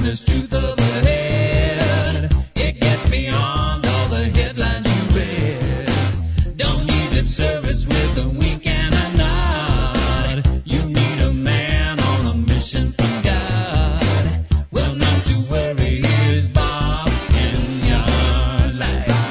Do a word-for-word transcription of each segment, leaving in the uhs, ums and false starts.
there's truth up ahead. It gets beyond all the headlines you read. Don't need lip service with a wink and a nod. You need a man on a mission from God. Well, not to worry, here's Bob Enyart.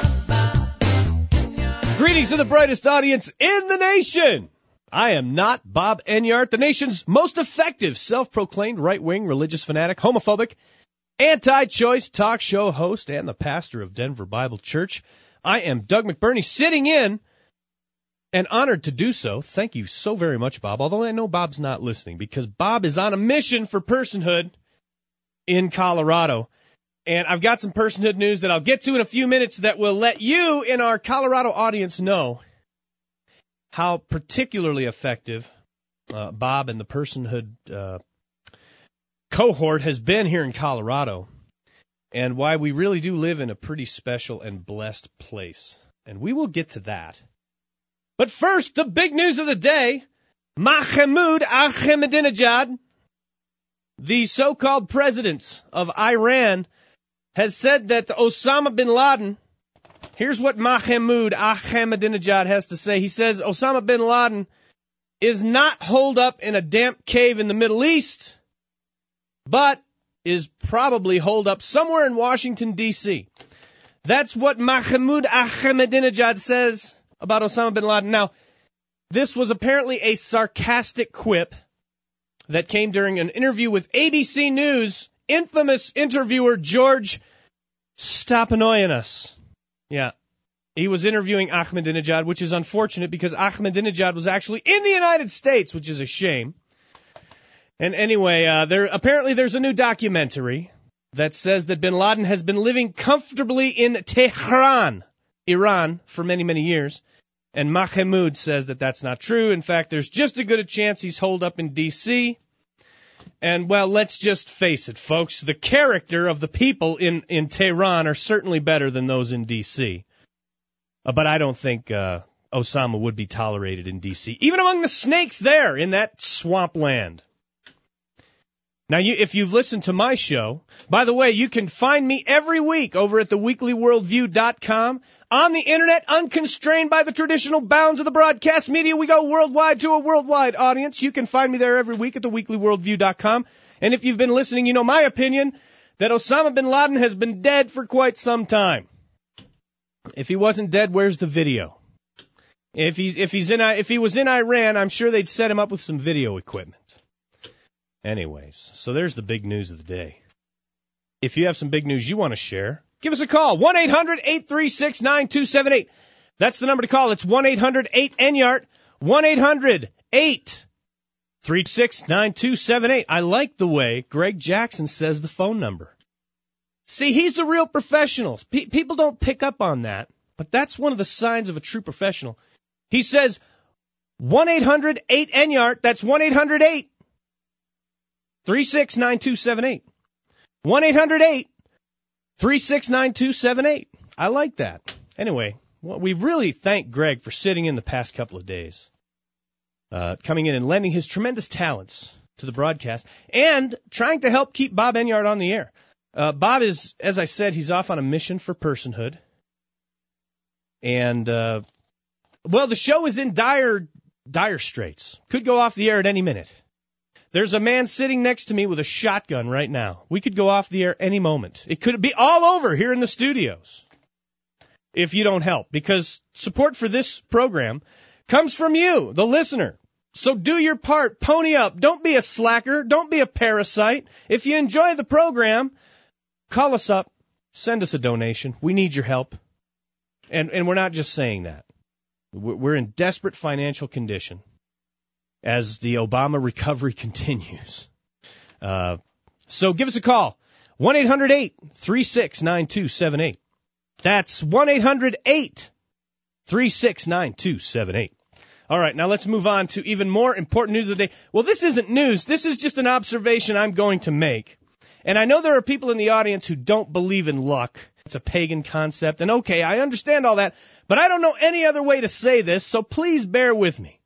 Like Greetings to the brightest audience in the nation. I am not Bob Enyart, the nation's most effective self-proclaimed right-wing religious fanatic, homophobic, anti-choice talk show host, and the pastor of Denver Bible Church. I am Doug McBurney, sitting in and honored to do so. Thank you so very much, Bob, although I know Bob's not listening because Bob is on a mission for personhood in Colorado. And I've got some personhood news that I'll get to in a few minutes that will let you in our Colorado audience know how particularly effective uh, Bob and the personhood uh, cohort has been here in Colorado, and why we really do live in a pretty special and blessed place. And we will get to that. But first, the big news of the day, Mahmoud Ahmadinejad, the so-called president of Iran, has said that Osama bin Laden, here's what Mahmoud Ahmadinejad has to say. He says Osama bin Laden is not holed up in a damp cave in the Middle East, but is probably holed up somewhere in Washington, D C That's what Mahmoud Ahmadinejad says about Osama bin Laden. Now, this was apparently a sarcastic quip that came during an interview with A B C News infamous interviewer George Stephanopoulos. Yeah, he was interviewing Ahmadinejad, which is unfortunate because Ahmadinejad was actually in the United States, which is a shame. And anyway, uh, there apparently there's a new documentary that says that bin Laden has been living comfortably in Tehran, Iran, for many, many years. And Mahmoud says that that's not true. In fact, there's just as good a chance he's holed up in D C And, well, let's just face it, folks. The character of the people in, in Tehran are certainly better than those in D C Uh, but I don't think uh, Osama would be tolerated in D C, even among the snakes there in that swampland. Now, you, if you've listened to my show, by the way, you can find me every week over at the weekly worldview dot com. On the Internet, unconstrained by the traditional bounds of the broadcast media, we go worldwide to a worldwide audience. You can find me there every week at the weekly worldview dot com. And if you've been listening, you know my opinion that Osama bin Laden has been dead for quite some time. If he wasn't dead, where's the video? If he's if he's in if he was in Iran, I'm sure they'd set him up with some video equipment. Anyways, so there's the big news of the day. If you have some big news you want to share, give us a call, one eight hundred eight three six nine two seven eight. That's the number to call. It's one eight hundred eight N Y A R T, one eight hundred eight three six nine two seven eight. I like the way Greg Jackson says the phone number. See, he's the real professional. Pe- people don't pick up on that, but that's one of the signs of a true professional. He says one eight hundred eight N Y A R T. That's one eight hundred eight three six nine two seven eight. one eight hundred eight three six nine two seven eight. I like that. Anyway, well, we really thank Greg for sitting in the past couple of days, uh, coming in and lending his tremendous talents to the broadcast and trying to help keep Bob Enyart on the air. Uh, Bob is, as I said, he's off on a mission for personhood. And, uh, well, the show is in dire, dire straits. Could go off the air at any minute. There's a man sitting next to me with a shotgun right now. We could go off the air any moment. It could be all over here in the studios if you don't help, because support for this program comes from you, the listener. So do your part. Pony up. Don't be a slacker. Don't be a parasite. If you enjoy the program, call us up. Send us a donation. We need your help. And, and we're not just saying that. We're in desperate financial condition as the Obama recovery continues. Uh, so give us a call, one eight hundred eight three six nine two seven eight. That's one eight hundred eight three six nine two seven eight. All right, now let's move on to even more important news of the day. Well, this isn't news. This is just an observation I'm going to make. And I know there are people in the audience who don't believe in luck. It's a pagan concept. And okay, I understand all that, but I don't know any other way to say this, so please bear with me.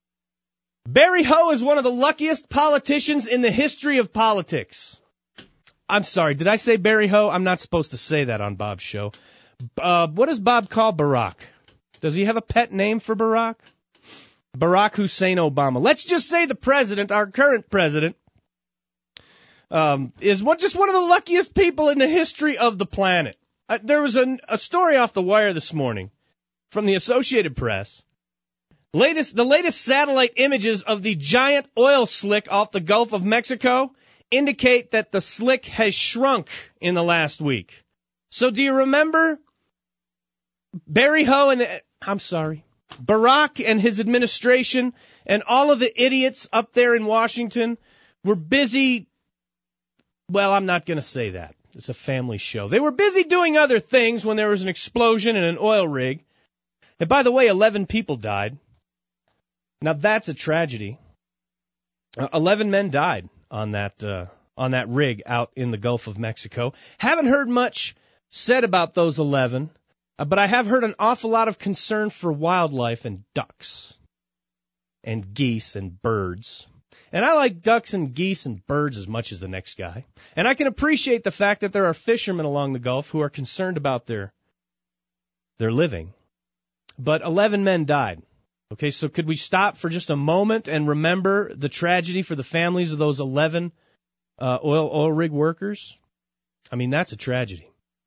Barry Ho is one of the luckiest politicians in the history of politics. I'm sorry, did I say Barry Ho? I'm not supposed to say that on Bob's show. Uh, what does Bob call Barack? Does he have a pet name for Barack? Barack Hussein Obama. Let's just say the president, our current president, um, is one, just one of the luckiest people in the history of the planet. Uh, there was a, a story off the wire this morning from the Associated Press. Latest, the latest satellite images of the giant oil slick off the Gulf of Mexico indicate that the slick has shrunk in the last week. So do you remember Barry Ho and, I'm sorry, Barack and his administration and all of the idiots up there in Washington were busy, well, I'm not going to say that. It's a family show. They were busy doing other things when there was an explosion in an oil rig. And by the way, eleven people died. Now that's a tragedy. Uh, eleven men died on that uh, on that rig out in the Gulf of Mexico. Haven't heard much said about those eleven, uh, but I have heard an awful lot of concern for wildlife and ducks and geese and birds. And I like ducks and geese and birds as much as the next guy. And I can appreciate the fact that there are fishermen along the Gulf who are concerned about their their living. But eleven men died. Okay, so could we stop for just a moment and remember the tragedy for the families of those eleven uh, oil oil rig workers? I mean, that's a tragedy.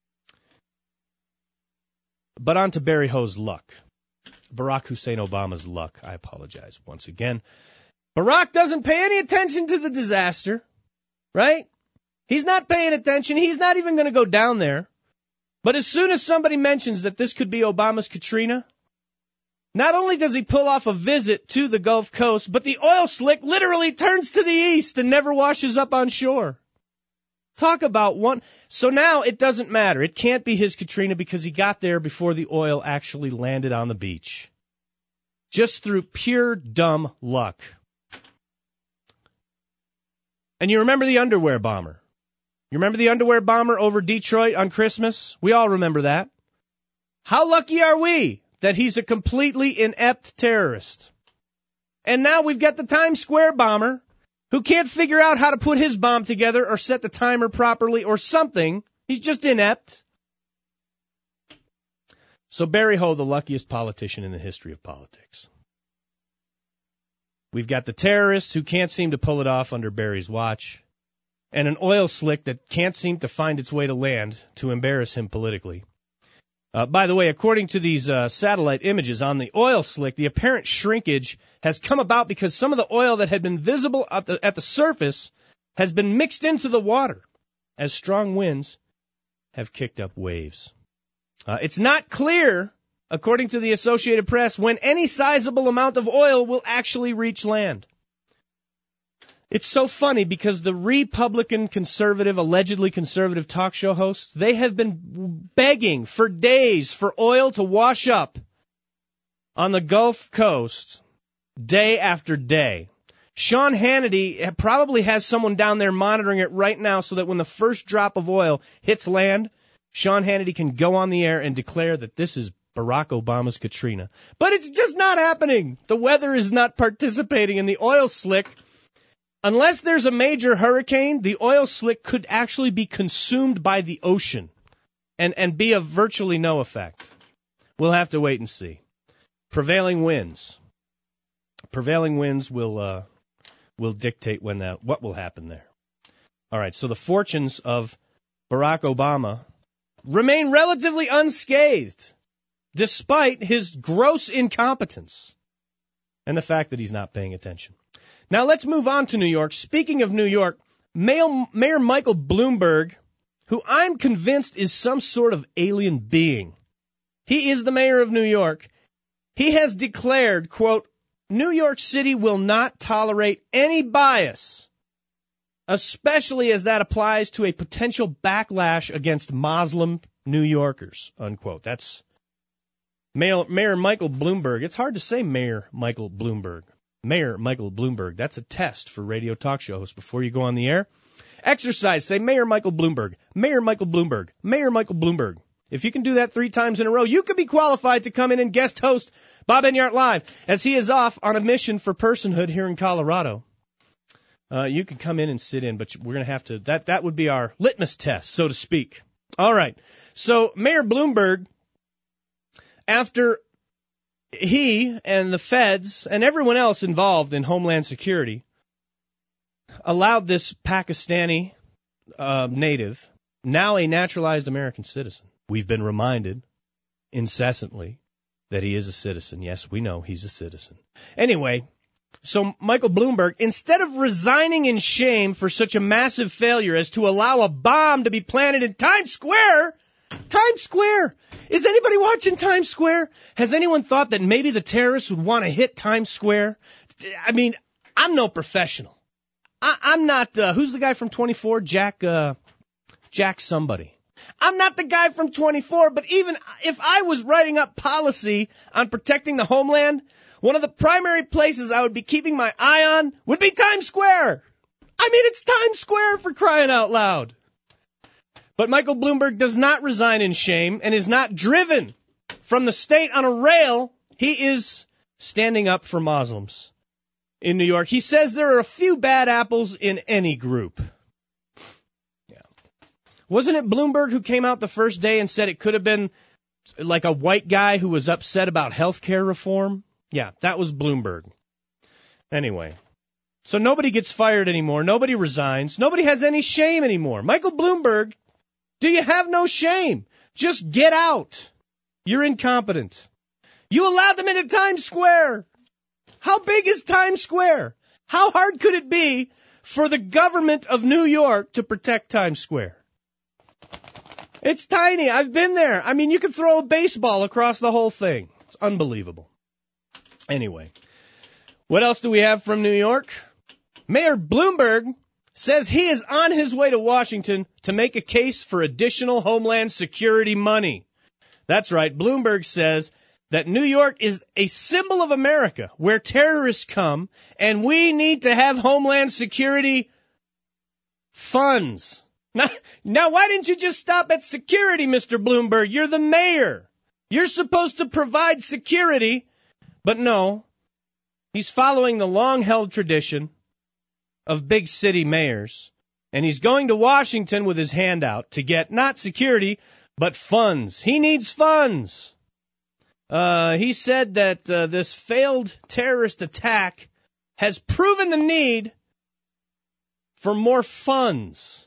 But on to Barry Ho's luck. Barack Hussein Obama's luck. I apologize once again. Barack doesn't pay any attention to the disaster, right? He's not paying attention. He's not even going to go down there. But as soon as somebody mentions that this could be Obama's Katrina, not only does he pull off a visit to the Gulf Coast, but the oil slick literally turns to the east and never washes up on shore. Talk about one. So now it doesn't matter. It can't be his Katrina because he got there before the oil actually landed on the beach. Just through pure dumb luck. And you remember the underwear bomber. You remember the underwear bomber over Detroit on Christmas? We all remember that. How lucky are we that he's a completely inept terrorist? And now we've got the Times Square bomber who can't figure out how to put his bomb together or set the timer properly or something. He's just inept. So Barry Ho, the luckiest politician in the history of politics. We've got the terrorists who can't seem to pull it off under Barry's watch, and an oil slick that can't seem to find its way to land to embarrass him politically. Uh, by the way, according to these uh, satellite images on the oil slick, the apparent shrinkage has come about because some of the oil that had been visible at the, at the surface has been mixed into the water as strong winds have kicked up waves. Uh, it's not clear, according to the Associated Press, when any sizable amount of oil will actually reach land. It's so funny because the Republican conservative, allegedly conservative talk show hosts, they have been begging for days for oil to wash up on the Gulf Coast day after day. Sean Hannity probably has someone down there monitoring it right now so that when the first drop of oil hits land, Sean Hannity can go on the air and declare that this is Barack Obama's Katrina. But it's just not happening. The weather is not participating in the oil slick. Unless there's a major hurricane, the oil slick could actually be consumed by the ocean and, and be of virtually no effect. We'll have to wait and see. Prevailing winds. Prevailing winds will uh, will dictate when that what will happen there. All right, so the fortunes of Barack Obama remain relatively unscathed, despite his gross incompetence and the fact that he's not paying attention. Now let's move on to New York. Speaking of New York, Mayor, Mayor Michael Bloomberg, who I'm convinced is some sort of alien being, he is the mayor of New York. He has declared, quote, New York City will not tolerate any bias, especially as that applies to a potential backlash against Muslim New Yorkers, unquote. That's Mayor, Mayor Michael Bloomberg. It's hard to say Mayor Michael Bloomberg. Mayor Michael Bloomberg. That's a test for radio talk show hosts before you go on the air. Exercise. Say Mayor Michael Bloomberg. Mayor Michael Bloomberg. Mayor Michael Bloomberg. If you can do that three times in a row, you could be qualified to come in and guest host Bob Enyart Live as he is off on a mission for personhood here in Colorado. uh, you can come in and sit in, but we're going to have to, that, that would be our litmus test, so to speak. All right. So Mayor Bloomberg, after he and the feds and everyone else involved in Homeland Security allowed this Pakistani uh, native, now a naturalized American citizen. We've been reminded incessantly that he is a citizen. Yes, we know he's a citizen. Anyway, so Michael Bloomberg, instead of resigning in shame for such a massive failure as to allow a bomb to be planted in Times Square, Times Square, is anybody watching Times Square? Has anyone thought that maybe the terrorists would want to hit Times Square? I mean, I'm no professional. I, I'm not, uh, who's the guy from twenty-four? Jack, uh, Jack somebody. I'm not the guy from twenty-four, but even if I was writing up policy on protecting the homeland, one of the primary places I would be keeping my eye on would be Times Square. I mean, it's Times Square, for crying out loud. But Michael Bloomberg does not resign in shame and is not driven from the state on a rail. He is standing up for Muslims in New York. He says there are a few bad apples in any group. Yeah. Wasn't it Bloomberg who came out the first day and said it could have been like a white guy who was upset about health care reform? Yeah, that was Bloomberg. Anyway, so nobody gets fired anymore. Nobody resigns. Nobody has any shame anymore. Michael Bloomberg, do you have no shame? Just get out. You're incompetent. You allowed them into Times Square. How big is Times Square? How hard could it be for the government of New York to protect Times Square? It's tiny. I've been there. I mean, you could throw a baseball across the whole thing. It's unbelievable. Anyway, what else do we have from New York? Mayor Bloomberg says he is on his way to Washington to make a case for additional Homeland Security money. That's right. Bloomberg says that New York is a symbol of America where terrorists come, and we need to have Homeland Security funds. Now, now, why didn't you just stop at security, Mister Bloomberg? You're the mayor. You're supposed to provide security. But no, he's following the long-held tradition of big city mayors, and he's going to Washington with his hand out to get not security, but funds. He needs funds. Uh, he said that uh, this failed terrorist attack has proven the need for more funds.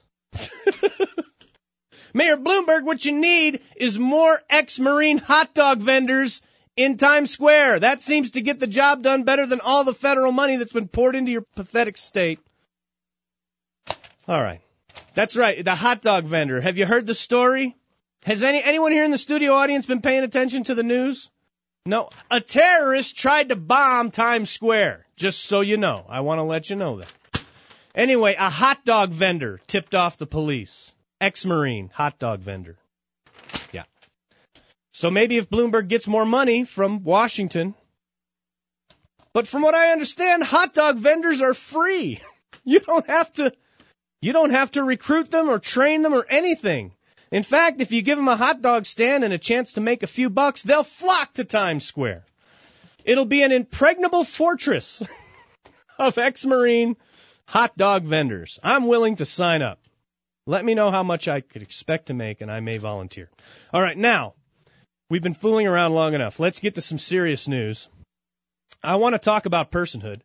Mayor Bloomberg, what you need is more ex-Marine hot dog vendors in Times Square. That seems to get the job done better than all the federal money that's been poured into your pathetic state. All right. That's right. The hot dog vendor. Have you heard the story? Has any anyone here in the studio audience been paying attention to the news? No. A terrorist tried to bomb Times Square. Just so you know. I want to let you know that. Anyway, a hot dog vendor tipped off the police. Ex-Marine hot dog vendor. Yeah. So maybe if Bloomberg gets more money from Washington. But from what I understand, hot dog vendors are free. You don't have to, you don't have to recruit them or train them or anything. In fact, if you give them a hot dog stand and a chance to make a few bucks, they'll flock to Times Square. It'll be an impregnable fortress of ex-Marine hot dog vendors. I'm willing to sign up. Let me know how much I could expect to make, and I may volunteer. All right, now, we've been fooling around long enough. Let's get to some serious news. I want to talk about personhood.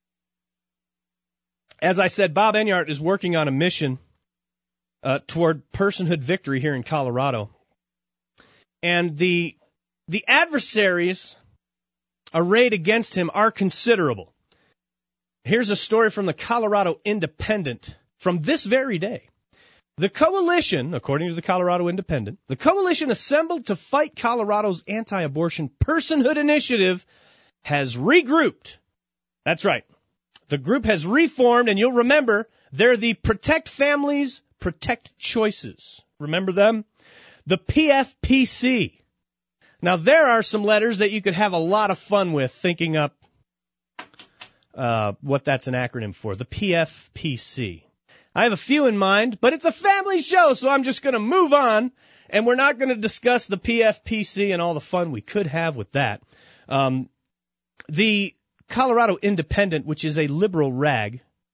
As I said, Bob Enyart is working on a mission uh, toward personhood victory here in Colorado. And the the adversaries arrayed against him are considerable. Here's a story from the Colorado Independent from this very day. The coalition, according to the Colorado Independent, the coalition assembled to fight Colorado's anti-abortion personhood initiative has regrouped. That's right. The group has reformed, and you'll remember they're the Protect Families, Protect Choices. Remember them? The P F P C. Now, there are some letters that you could have a lot of fun with thinking up uh, what that's an acronym for. The P F P C. I have a few in mind, but it's a family show, so I'm just going to move on, and we're not going to discuss the P F P C and all the fun we could have with that. Um, the Colorado Independent, which is a liberal rag,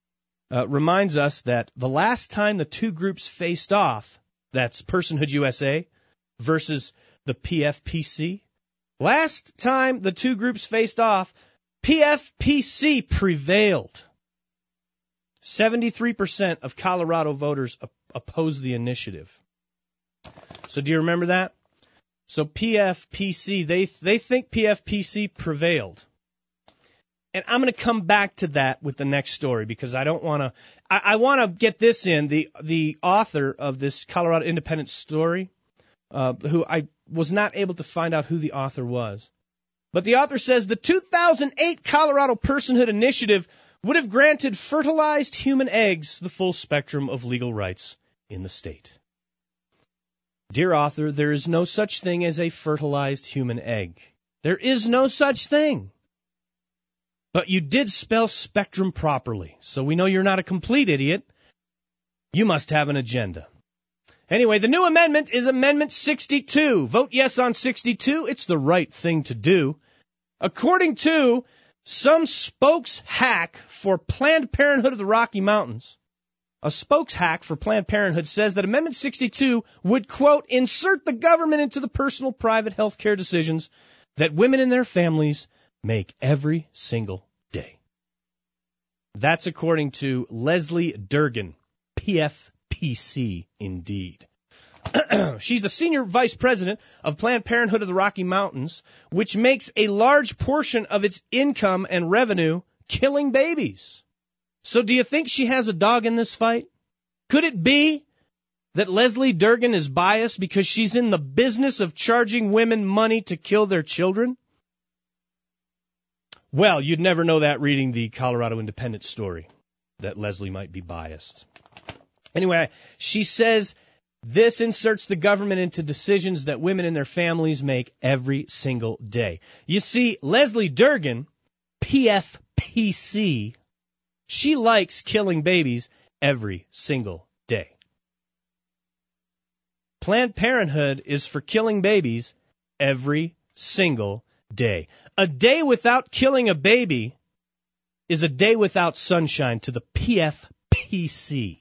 uh, reminds us that the last time the two groups faced off, that's Personhood U S A versus the P F P C, last time the two groups faced off, P F P C prevailed. seventy-three percent of Colorado voters op- opposed the initiative. So do you remember that? So P F P C, they they think P F P C prevailed. And I'm going to come back to that with the next story because I don't want to, I, I want to get this in. The the author of this Colorado Independent story, uh, who I was not able to find out who the author was. But the author says the two thousand eight Colorado Personhood Initiative would have granted fertilized human eggs the full spectrum of legal rights in the state. Dear author, there is no such thing as a fertilized human egg. There is no such thing. But you did spell spectrum properly, so we know you're not a complete idiot. You must have an agenda. Anyway, the new amendment is Amendment sixty-two. Vote yes on sixty-two. It's the right thing to do. According to some spokes hack for Planned Parenthood of the Rocky Mountains, a spokes hack for Planned Parenthood says that Amendment sixty-two would, quote, insert the government into the personal private health care decisions that women and their families make every single day. That's according to Leslie Durgan, P F P C indeed. She's the senior vice president of Planned Parenthood of the Rocky Mountains, which makes a large portion of its income and revenue killing babies. So do you think she has a dog in this fight? Could it be that Leslie Durgan is biased because she's in the business of charging women money to kill their children? Well, you'd never know that reading the Colorado Independent story, that Leslie might be biased. Anyway, she says this inserts the government into decisions that women and their families make every single day. You see, Leslie Durgan, P F P C, she likes killing babies every single day. Planned Parenthood is for killing babies every single day. A day without killing a baby is a day without sunshine to the P F P C.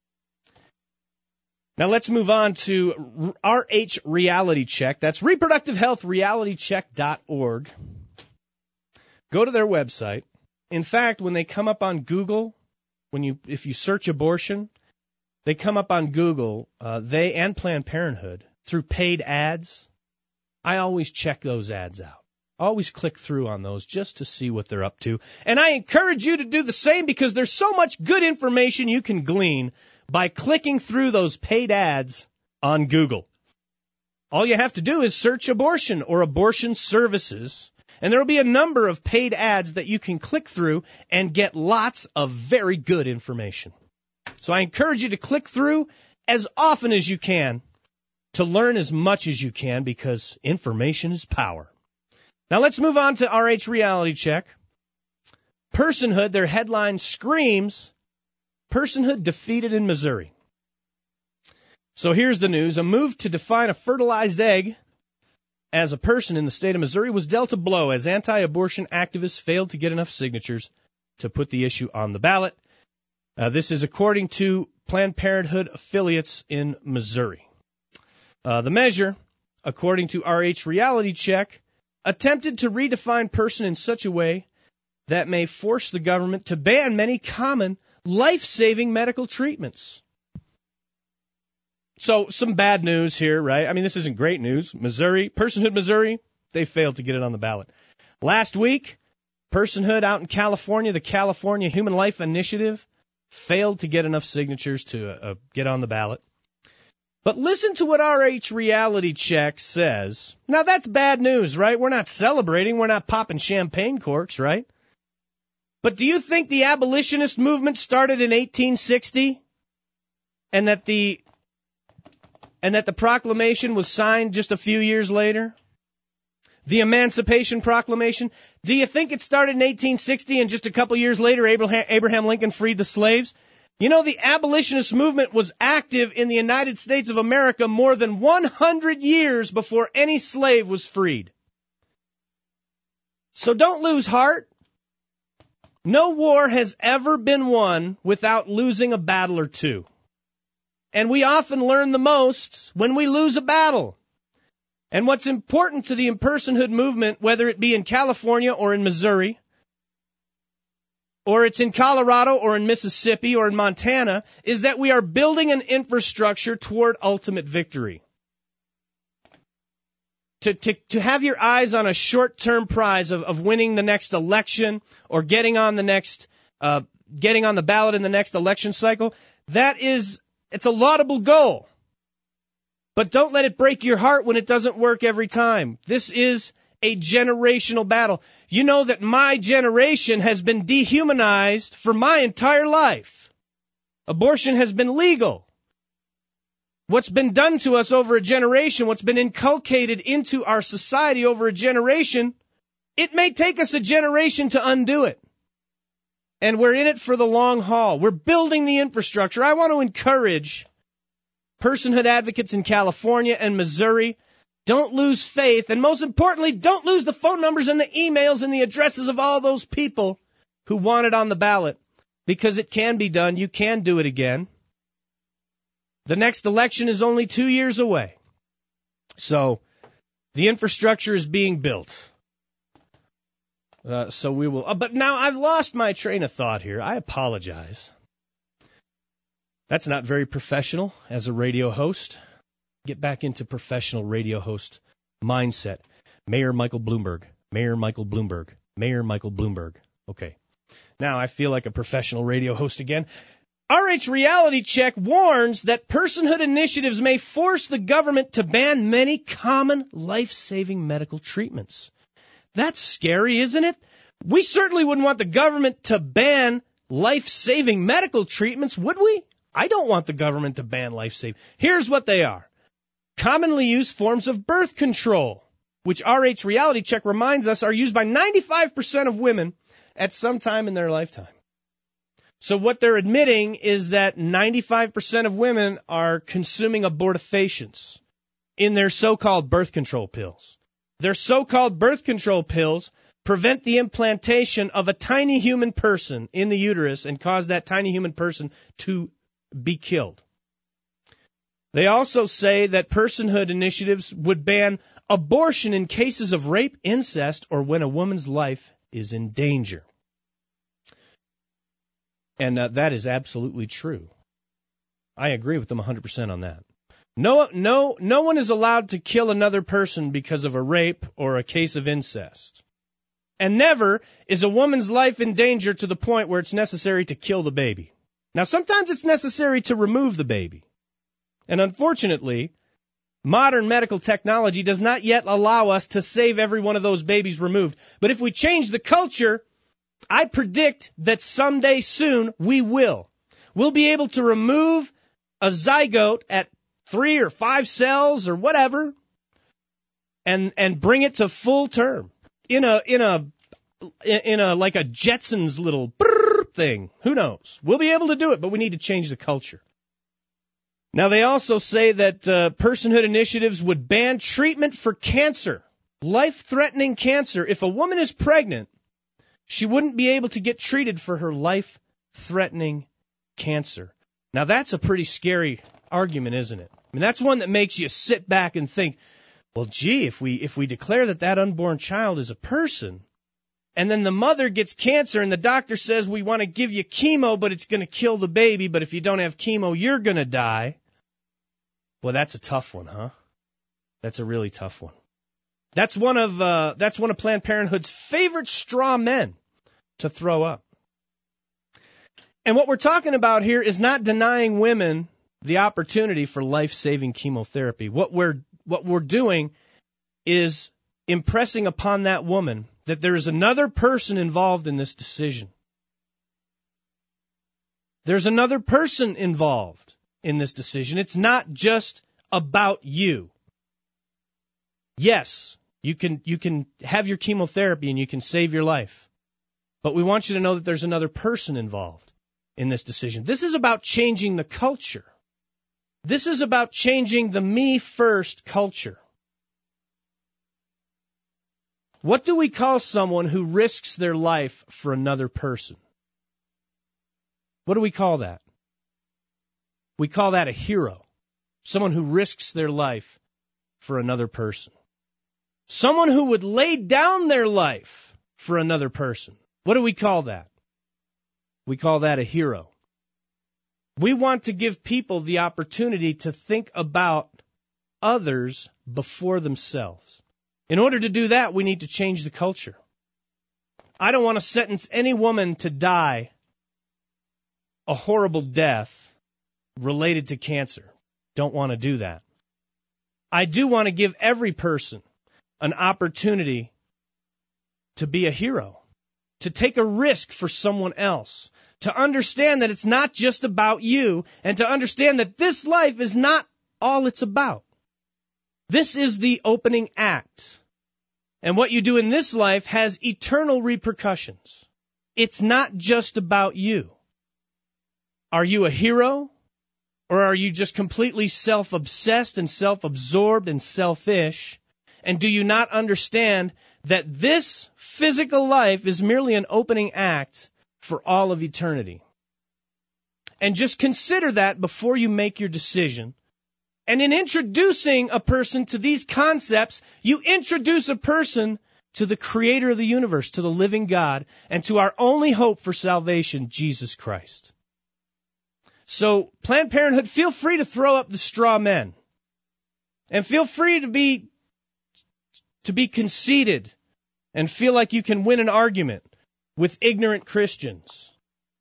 Now let's move on to R H Reality Check. That's reproductive health reality check dot org. Go to their website. In fact, when they come up on Google, when you if you search abortion, they come up on Google, uh, they and Planned Parenthood, through paid ads. I always check those ads out. Always click through on those just to see what they're up to. And I encourage you to do the same because there's so much good information you can glean by clicking through those paid ads on Google. All you have to do is search abortion or abortion services, and there will be a number of paid ads that you can click through and get lots of very good information. So I encourage you to click through as often as you can to learn as much as you can because information is power. Now let's move on to R H Reality Check. Personhood, their headline screams, Personhood defeated in Missouri. So here's the news. A move to define a fertilized egg as a person in the state of Missouri was dealt a blow as anti-abortion activists failed to get enough signatures to put the issue on the ballot. Uh, this is according to Planned Parenthood affiliates in Missouri. Uh, the measure, according to R H Reality Check, attempted to redefine person in such a way that may force the government to ban many common life-saving medical treatments. So some bad news here, right? I mean, this isn't great news. Missouri, Personhood Missouri, they failed to get it on the ballot. Last week, Personhood out in California, the California Human Life Initiative, failed to get enough signatures to uh, get on the ballot. But listen to what R H Reality Check says. Now, that's bad news, right? We're not celebrating. We're not popping champagne corks, right? But do you think the abolitionist movement started in eighteen sixty and that the and that the proclamation was signed just a few years later? The Emancipation Proclamation? Do you think it started in eighteen sixty and just a couple years later Abraham, Abraham Lincoln freed the slaves? You know, the abolitionist movement was active in the United States of America more than one hundred years before any slave was freed. So don't lose heart. No war has ever been won without losing a battle or two. And we often learn the most when we lose a battle. And what's important to the impersonhood movement, whether it be in California or in Missouri, or it's in Colorado or in Mississippi or in Montana, is that we are building an infrastructure toward ultimate victory. To, to, to have your eyes on a short-term prize of, of winning the next election or getting on the next, uh, getting on the ballot in the next election cycle, that is, it's a laudable goal. But don't let it break your heart when it doesn't work every time. This is a generational battle. You know that my generation has been dehumanized for my entire life. Abortion has been legal. What's been done to us over a generation, what's been inculcated into our society over a generation, it may take us a generation to undo it. And we're in it for the long haul. We're building the infrastructure. I want to encourage personhood advocates in California and Missouri, don't lose faith. And most importantly, don't lose the phone numbers and the emails and the addresses of all those people who want it on the ballot. Because it can be done. You can do it again. The next election is only two years away. So the infrastructure is being built. Uh, so we will. Uh, but now I've lost my train of thought here. I apologize. That's not very professional as a radio host. Get back into professional radio host mindset. Mayor Michael Bloomberg. Mayor Michael Bloomberg. Mayor Michael Bloomberg. Okay. Now I feel like a professional radio host again. R H Reality Check warns that personhood initiatives may force the government to ban many common life-saving medical treatments. That's scary, isn't it? We certainly wouldn't want the government to ban life-saving medical treatments, would we? I don't want the government to ban life-saving. Here's what they are. Commonly used forms of birth control, which R H Reality Check reminds us are used by ninety-five percent of women at some time in their lifetime. So what they're admitting is that ninety-five percent of women are consuming abortifacients in their so-called birth control pills. Their so-called birth control pills prevent the implantation of a tiny human person in the uterus and cause that tiny human person to be killed. They also say that personhood initiatives would ban abortion in cases of rape, incest, or when a woman's life is in danger. And uh, that is absolutely true. I agree with them one hundred percent on that. No, no, no one is allowed to kill another person because of a rape or a case of incest. And never is a woman's life in danger to the point where it's necessary to kill the baby. Now, sometimes it's necessary to remove the baby. And unfortunately, modern medical technology does not yet allow us to save every one of those babies removed. But if we change the culture, I predict that someday soon we will. We'll be able to remove a zygote at three or five cells or whatever and and bring it to full term in a in a in a like a Jetsons little thing. Who knows? We'll be able to do it, but we need to change the culture. Now, they also say that uh, personhood initiatives would ban treatment for cancer, life-threatening cancer. If a woman is pregnant, she wouldn't be able to get treated for her life-threatening cancer. Now, that's a pretty scary argument, isn't it? I mean, that's one that makes you sit back and think, well, gee, if we if we declare that that unborn child is a person, and then the mother gets cancer and the doctor says we want to give you chemo, but it's going to kill the baby, but if you don't have chemo, you're going to die. Well, that's a tough one, huh? That's a really tough one. That's one of uh, that's one of Planned Parenthood's favorite straw men to throw up. And what we're talking about here is not denying women the opportunity for life-saving chemotherapy. What we're what we're doing is impressing upon that woman that there is another person involved in this decision. There's another person involved in this decision. It's not just about you. Yes, you can you can have your chemotherapy and you can save your life. But we want you to know that there's another person involved in this decision. This is about changing the culture. This is about changing the me first culture. What do we call someone who risks their life for another person? What do we call that? We call that a hero. Someone who risks their life for another person. Someone who would lay down their life for another person. What do we call that? We call that a hero. We want to give people the opportunity to think about others before themselves. In order to do that, we need to change the culture. I don't want to sentence any woman to die a horrible death related to cancer. Don't want to do that. I do want to give every person an opportunity to be a hero, to take a risk for someone else, to understand that it's not just about you, and to understand that this life is not all it's about. This is the opening act. And what you do in this life has eternal repercussions. It's not just about you. Are you a hero? Or are you just completely self-obsessed and self-absorbed and selfish? And do you not understand that this physical life is merely an opening act for all of eternity? And just consider that before you make your decision. And in introducing a person to these concepts, you introduce a person to the creator of the universe, to the living God, and to our only hope for salvation, Jesus Christ. So, Planned Parenthood, feel free to throw up the straw men. And feel free to be, to be conceited and feel like you can win an argument with ignorant Christians.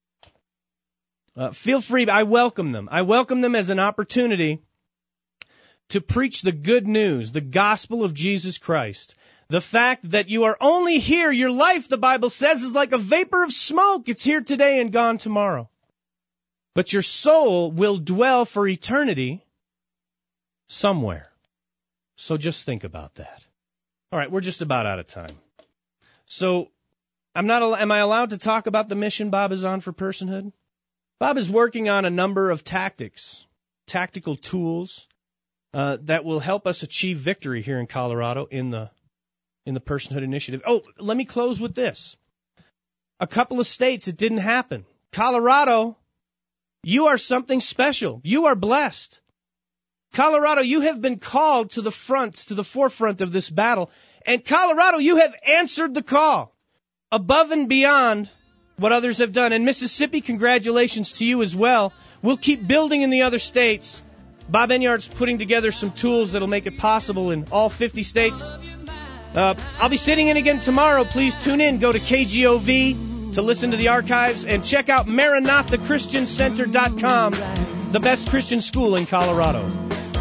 Uh, feel free. I welcome them. I welcome them as an opportunity to preach the good news, the gospel of Jesus Christ. The fact that you are only here, your life, the Bible says, is like a vapor of smoke. It's here today and gone tomorrow. But your soul will dwell for eternity somewhere. So just think about that. All right, we're just about out of time. So I'm not. Am I allowed to talk about the mission Bob is on for personhood? Bob is working on a number of tactics, tactical tools uh, that will help us achieve victory here in Colorado in the in the Personhood Initiative. Oh, let me close with this. A couple of states, it didn't happen. Colorado, you are something special. You are blessed. Colorado, you have been called to the front, to the forefront of this battle. And Colorado, you have answered the call above and beyond what others have done. And Mississippi, congratulations to you as well. We'll keep building in the other states. Bob Enyart's putting together some tools that'll make it possible in all fifty states. Uh, I'll be sitting in again tomorrow. Please tune in. Go to K G O V to listen to the archives and check out Maranatha Christian Center dot com, the best Christian school in Colorado.